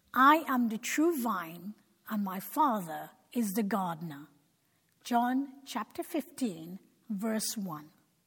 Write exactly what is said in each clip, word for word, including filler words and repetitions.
I am the true vine, and my Father is the gardener. John chapter fifteen, verse one.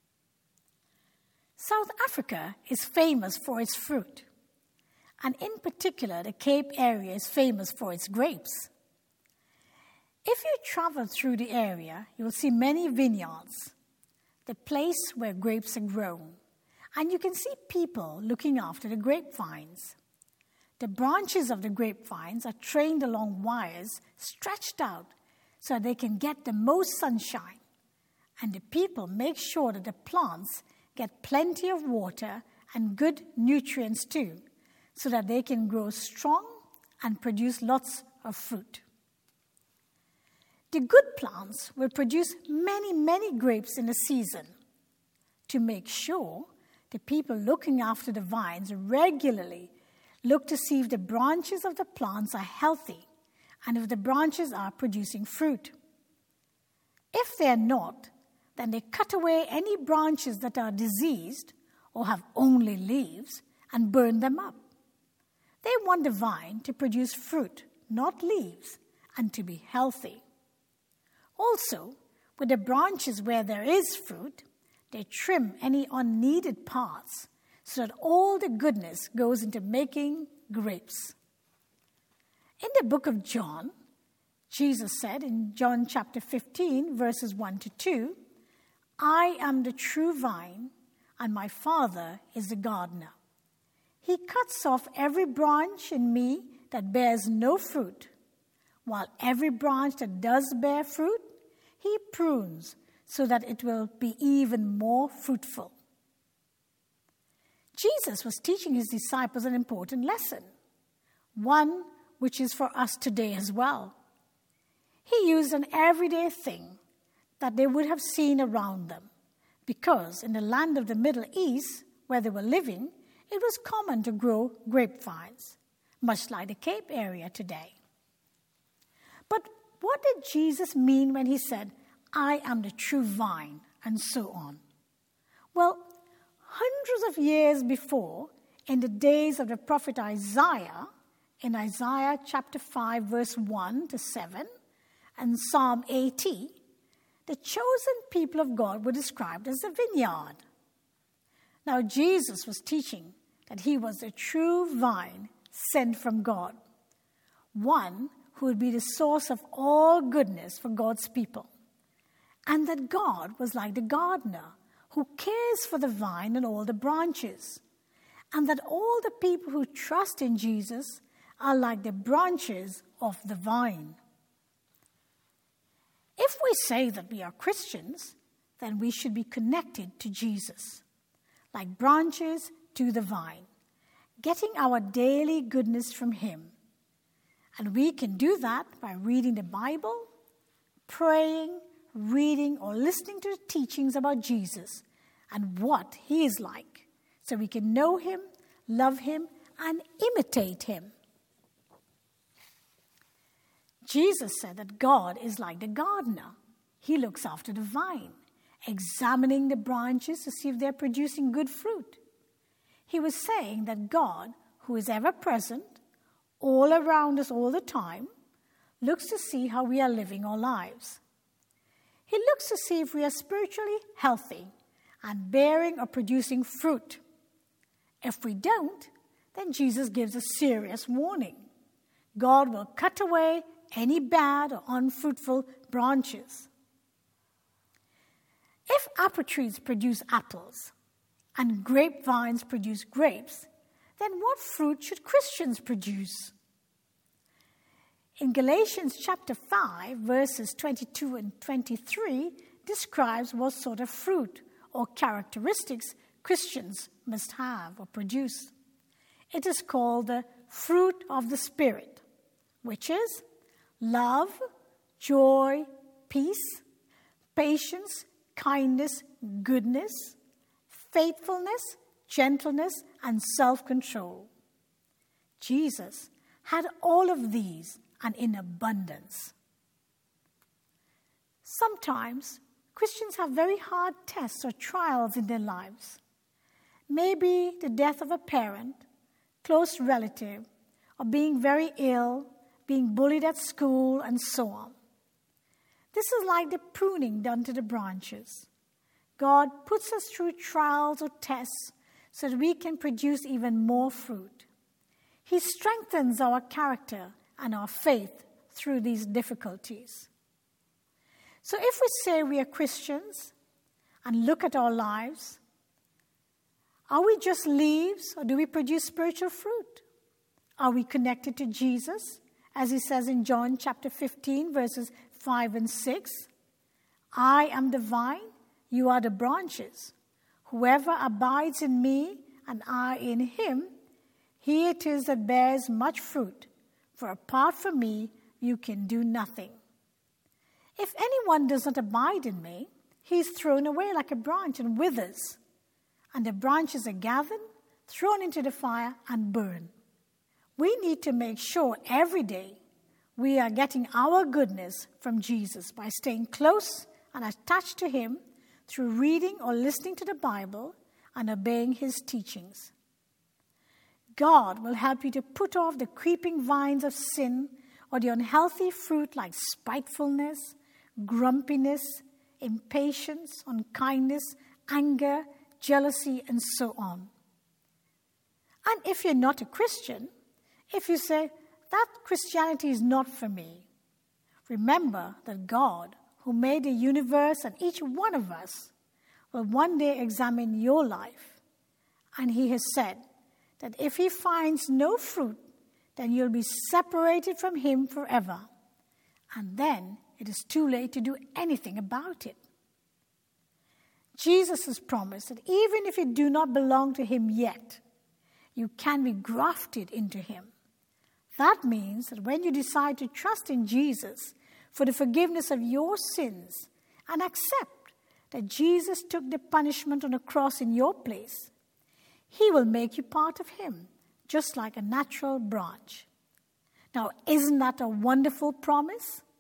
South Africa is famous for its fruit, and in particular, the Cape area is famous for its grapes. If you travel through the area, you will see many vineyards, the place where grapes are grown, and you can see people looking after the grapevines. The branches of the grapevines are trained along wires stretched out so they can get the most sunshine, and the people make sure that the plants get plenty of water and good nutrients too, so that they can grow strong and produce lots of fruit. The good plants will produce many, many grapes in a season. To make sure, the people looking after the vines regularly look to see if the branches of the plants are healthy and if the branches are producing fruit. If they are not, then they cut away any branches that are diseased or have only leaves and burn them up. They want the vine to produce fruit, not leaves, and to be healthy. Also, with the branches where there is fruit, they trim any unneeded parts so that all the goodness goes into making grapes. In the book of John, Jesus said in John chapter fifteen, verses one to two, I am the true vine, and my Father is the gardener. He cuts off every branch in me that bears no fruit, while every branch that does bear fruit, he prunes so that it will be even more fruitful. Jesus was teaching his disciples an important lesson, one which is for us today as well. He used an everyday thing that they would have seen around them, because in the land of the Middle East, where they were living, it was common to grow grapevines, much like the Cape area today. But what did Jesus mean when he said, I am the true vine, and so on? Well, hundreds of years before, in the days of the prophet Isaiah, in Isaiah chapter five, verse one to seven, and Psalm eighty, the chosen people of God were described as a vineyard. Now, Jesus was teaching that he was the true vine sent from God, one who would be the source of all goodness for God's people, and that God was like the gardener who cares for the vine and all the branches, and that all the people who trust in Jesus are like the branches of the vine. If we say that we are Christians, then we should be connected to Jesus, like branches to the vine, getting our daily goodness from him. And we can do that by reading the Bible, praying, reading, or listening to the teachings about Jesus and what he is like, so we can know him, love him, and imitate him. Jesus said that God is like the gardener. He looks after the vine, examining the branches to see if they're producing good fruit. He was saying that God, who is ever present, all around us all the time, looks to see how we are living our lives. He looks to see if we are spiritually healthy and bearing or producing fruit. If we don't, then Jesus gives a serious warning. God will cut away any bad or unfruitful branches. If apple trees produce apples and grapevines produce grapes, then what fruit should Christians produce? In Galatians chapter five, verses twenty-two and twenty-three, describes what sort of fruit or characteristics Christians must have or produce. It is called the fruit of the Spirit, which is love, joy, peace, patience, kindness, goodness, faithfulness, gentleness, and self-control. Jesus had all of these and in abundance. Sometimes Christians have very hard tests or trials in their lives. Maybe the death of a parent, close relative, or being very ill, being bullied at school, and so on. This is like the pruning done to the branches. God puts us through trials or tests so that we can produce even more fruit. He strengthens our character and our faith through these difficulties. So if we say we are Christians and look at our lives, are we just leaves or do we produce spiritual fruit? Are we connected to Jesus, as he says in John chapter fifteen, verses five and six? I am the vine, you are the branches. Whoever abides in me and I in him, he it is that bears much fruit, for apart from me you can do nothing. If anyone does not abide in me, he is thrown away like a branch and withers, and the branches are gathered, thrown into the fire, and burned. We need to make sure every day we are getting our goodness from Jesus by staying close and attached to him through reading or listening to the Bible and obeying his teachings. God will help you to put off the creeping vines of sin or the unhealthy fruit like spitefulness, grumpiness, impatience, unkindness, anger, jealousy, and so on. And if you're not a Christian, if you say, that Christianity is not for me, remember that God, who made the universe and each one of us, will one day examine your life. And he has said that if he finds no fruit, then you'll be separated from him forever. And then it is too late to do anything about it. Jesus has promised that even if you do not belong to him yet, you can be grafted into him. That means that when you decide to trust in Jesus for the forgiveness of your sins and accept that Jesus took the punishment on the cross in your place, he will make you part of him, just like a natural branch. Now, isn't that a wonderful promise?